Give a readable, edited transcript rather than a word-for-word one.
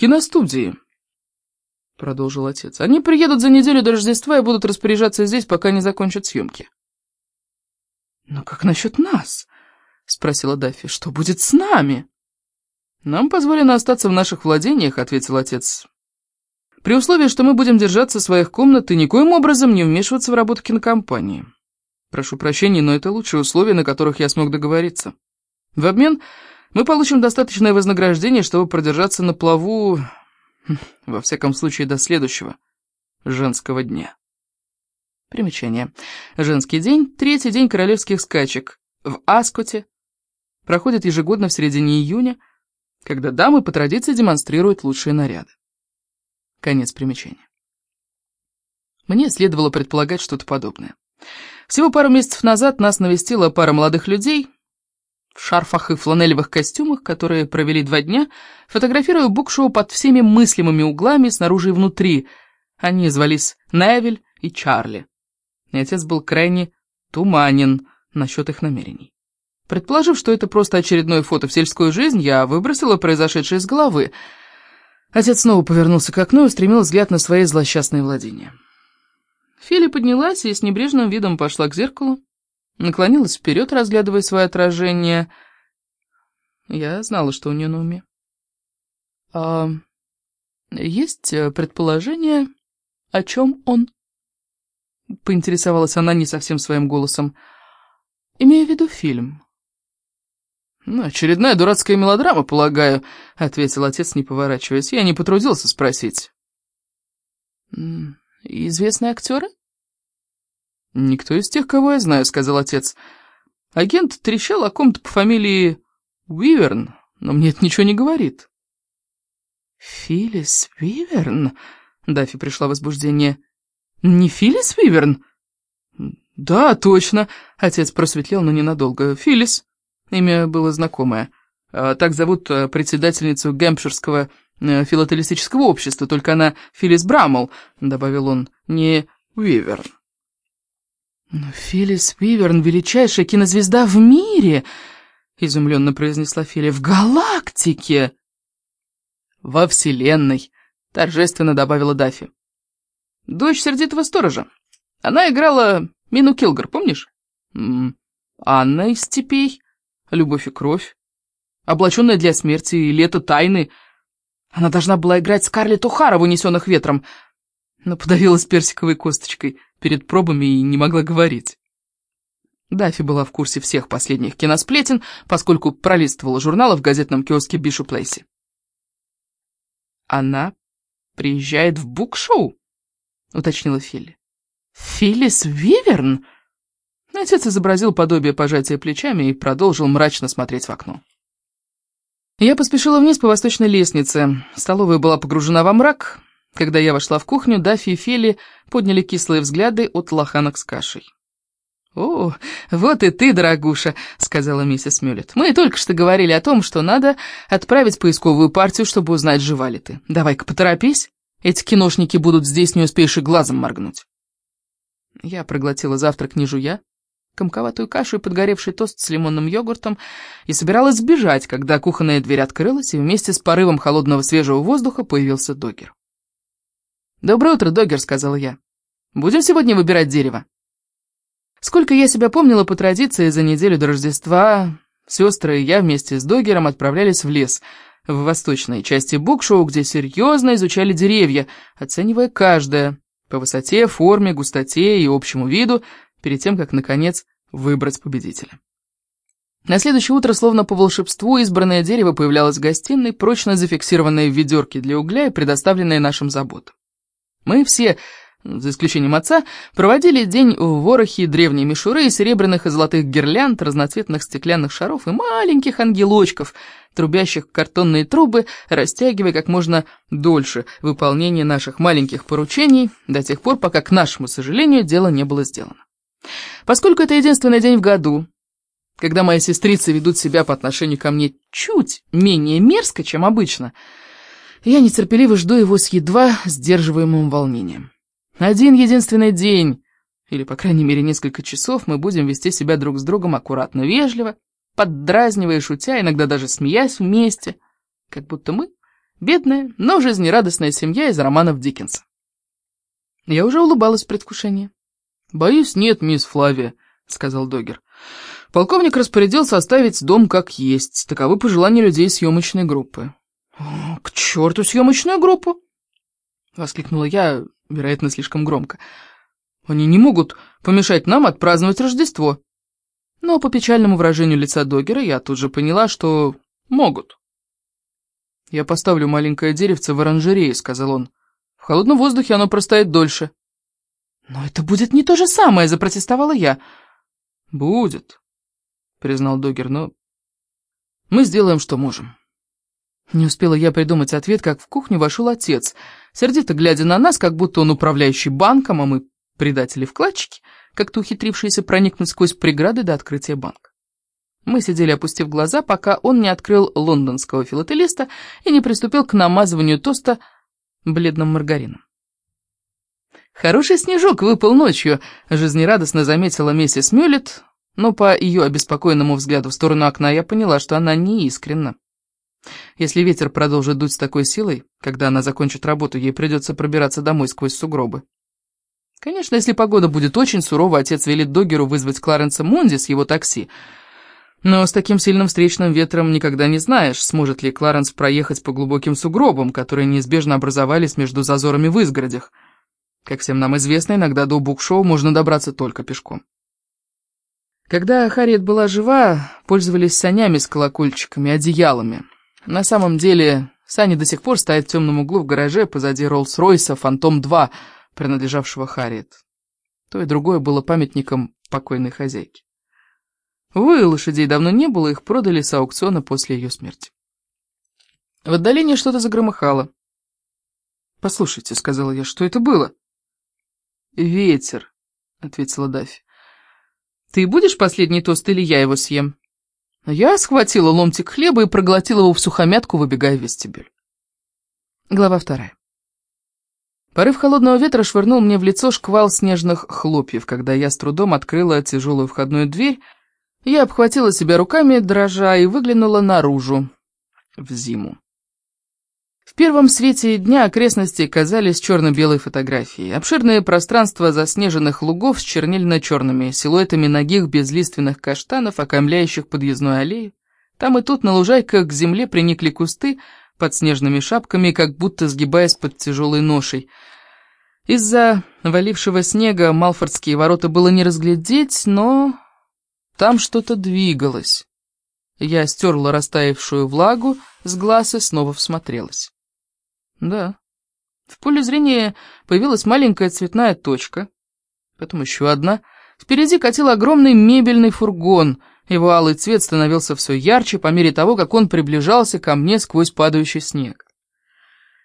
киностудии», — продолжил отец. «Они приедут за неделю до Рождества и будут распоряжаться здесь, пока не закончат съемки». «Но как насчет нас?» — спросила Даффи. «Что будет с нами?» «Нам позволено остаться в наших владениях», — ответил отец. «При условии, что мы будем держаться своих комнат и никоим образом не вмешиваться в работу кинокомпании. Прошу прощения, но это лучшие условия, на которых я смог договориться. В обмен мы получим достаточное вознаграждение, чтобы продержаться на плаву, во всяком случае, до следующего женского дня». Примечание. Женский день, третий день королевских скачек в Аскоте, проходит ежегодно в середине июня, когда дамы по традиции демонстрируют лучшие наряды. Конец примечания. Мне следовало предполагать что-то подобное. Всего пару месяцев назад нас навестила пара молодых людей в шарфах и фланелевых костюмах, которые провели 2 дня, фотографируя букшоу под всеми мыслимыми углами, снаружи и внутри. Они звались Невиль и Чарли. И отец был крайне туманен насчет их намерений. Предположив, что это просто очередное фото в сельскую жизнь, я выбросила произошедшее из головы. Отец снова повернулся к окну и устремил взгляд на свои злосчастные владения. Филли поднялась и с небрежным видом пошла к зеркалу, наклонилась вперед, разглядывая свое отражение. Я знала, что у нее на уме. «Есть предположение, о чем он?» — поинтересовалась она не совсем своим голосом. «Имею в виду фильм». «Очередная дурацкая мелодрама, полагаю», — ответил отец, не поворачиваясь. «Я не потрудился спросить». «Известные актеры?» «Никто из тех, кого я знаю», — сказал отец. «Агент трещал о ком-то по фамилии Уиверн, но мне это ничего не говорит». «Филлис Уиверн?» — Даффи пришла в возбуждение. «Не Филлис Уиверн?» «Да, точно», — отец просветлел, но ненадолго. «Филлис». Имя было знакомое. Так зовут председательницу Гэмпширского филателистического общества, только она Филлис Браммел, добавил он, не Уиверн. «Но Филлис Уиверн — величайшая кинозвезда в мире!» — изумленно произнесла Филли. «В галактике!» «Во вселенной!» — торжественно добавила Даффи. «Дочь сердитого сторожа. Она играла Мину Килгар, помнишь? Анна из степей, Любовь и кровь, Облаченная для смерти и Лето тайны. Она должна была играть Скарлетт О'Хара в «Унесенных ветром», но подавилась персиковой косточкой перед пробами и не могла говорить. Даффи была в курсе всех последних киносплетен, поскольку пролистывала журналы в газетном киоске Бишоп Плейси. «Она приезжает в букшоу?» — уточнила Филли. «Филлис Уиверн?» Отец изобразил подобие пожатия плечами и продолжил мрачно смотреть в окно. Я поспешила вниз по восточной лестнице. Столовая была погружена во мрак. Когда я вошла в кухню, Даффи и Филли подняли кислые взгляды от лоханок с кашей. «О, вот и ты, дорогуша», — сказала миссис Мюллет. «Мы только что говорили о том, что надо отправить поисковую партию, чтобы узнать, жива ли ты. Давай-ка поторопись, эти киношники будут здесь, не успеешь и глазом моргнуть». Я проглотила завтрак, не жуя, комковатую кашу и подгоревший тост с лимонным йогуртом, и собиралась сбежать, когда кухонная дверь открылась, и вместе с порывом холодного свежего воздуха появился Доггер. «Доброе утро, Доггер», — сказала я. «Будем сегодня выбирать дерево?» Сколько я себя помнила, по традиции, за неделю до Рождества сестры и я вместе с Доггером отправлялись в лес, в восточной части букшоу, где серьезно изучали деревья, оценивая каждое по высоте, форме, густоте и общему виду, перед тем, как, наконец, выбрать победителя. На следующее утро, словно по волшебству, избранное дерево появлялось в гостиной, прочно зафиксированное в ведерке для угля и предоставленное нашим заботам. Мы все, за исключением отца, проводили день в ворохе древней мишуры, серебряных и золотых гирлянд, разноцветных стеклянных шаров и маленьких ангелочков, трубящих в картонные трубы, растягивая как можно дольше выполнение наших маленьких поручений, до тех пор, пока, к нашему сожалению, дело не было сделано. Поскольку это единственный день в году, когда мои сестрицы ведут себя по отношению ко мне чуть менее мерзко, чем обычно, я нетерпеливо жду его с едва сдерживаемым волнением. Один единственный день, или, по крайней мере, несколько часов, мы будем вести себя друг с другом аккуратно, вежливо, поддразнивая, шутя, иногда даже смеясь вместе, как будто мы Бедная, но жизнерадостная семья из романов Диккенса. Я уже улыбалась в предвкушении. «Боюсь, нет, мисс Флавия», — сказал Доггер. «Полковник распорядился оставить дом как есть. Таковы пожелания людей съемочной группы». «К черту съемочную группу!» — воскликнула я, вероятно, слишком громко. «Они не могут помешать нам отпраздновать Рождество». Но по печальному выражению лица Доггера я тут же поняла, что могут. «Я поставлю маленькое деревце в оранжерее», — сказал он. «В холодном воздухе оно простоит дольше». «Но это будет не то же самое», — запротестовала я. «Будет», — признал Доггер, — «но мы сделаем, что можем». Не успела я придумать ответ, как в кухню вошел отец, сердито глядя на нас, как будто он управляющий банком, а мы предатели-вкладчики, как-то ухитрившиеся проникнуть сквозь преграды до открытия банка. Мы сидели, опустив глаза, пока он не открыл лондонского филателиста и не приступил к намазыванию тоста бледным маргарином. «Хороший снежок выпал ночью», — жизнерадостно заметила миссис Мюллет, но по ее обеспокоенному взгляду в сторону окна я поняла, что она не искренна. Если ветер продолжит дуть с такой силой, когда она закончит работу, ей придется пробираться домой сквозь сугробы. Конечно, если погода будет очень сурова, отец велит Доггеру вызвать Кларенса Мунди с его такси. Но с таким сильным встречным ветром никогда не знаешь, сможет ли Кларенс проехать по глубоким сугробам, которые неизбежно образовались между зазорами в изгородях. Как всем нам известно, иногда до Букшоу можно добраться только пешком. Когда Харриет была жива, пользовались санями с колокольчиками, одеялами. На самом деле, сани до сих пор стоят в темном углу в гараже позади Роллс-Ройса «Фантом-2», принадлежавшего Харриет. То и другое было памятником покойной хозяйки. Увы, лошадей давно не было, их продали с аукциона после ее смерти. В отдалении что-то загромыхало. «Послушайте», — сказала я, — «что это было?» «Ветер», — ответила Даффи. «Ты будешь последний тост или я его съем?» Я схватила ломтик хлеба и проглотила его всухомятку, выбегая в вестибюль. Глава 2. Порыв холодного ветра швырнул мне в лицо шквал снежных хлопьев. Когда я с трудом открыла тяжелую входную дверь, я обхватила себя руками, дрожа, и выглянула наружу, в зиму. В первом свете дня окрестности казались черно-белой фотографией. Обширные пространства заснеженных лугов с чернильно-черными силуэтами нагих безлиственных каштанов, окаймляющих подъездную аллею. Там и тут на лужайках к земле приникли кусты под снежными шапками, как будто сгибаясь под тяжелой ношей. Из-за валившего снега Малфордские ворота было не разглядеть, но там что-то двигалось. Я стерла растаявшую влагу с глаз и снова всмотрелась. Да, в поле зрения появилась маленькая цветная точка, потом еще одна. Впереди катил огромный мебельный фургон. Его алый цвет становился все ярче по мере того, как он приближался ко мне сквозь падающий снег.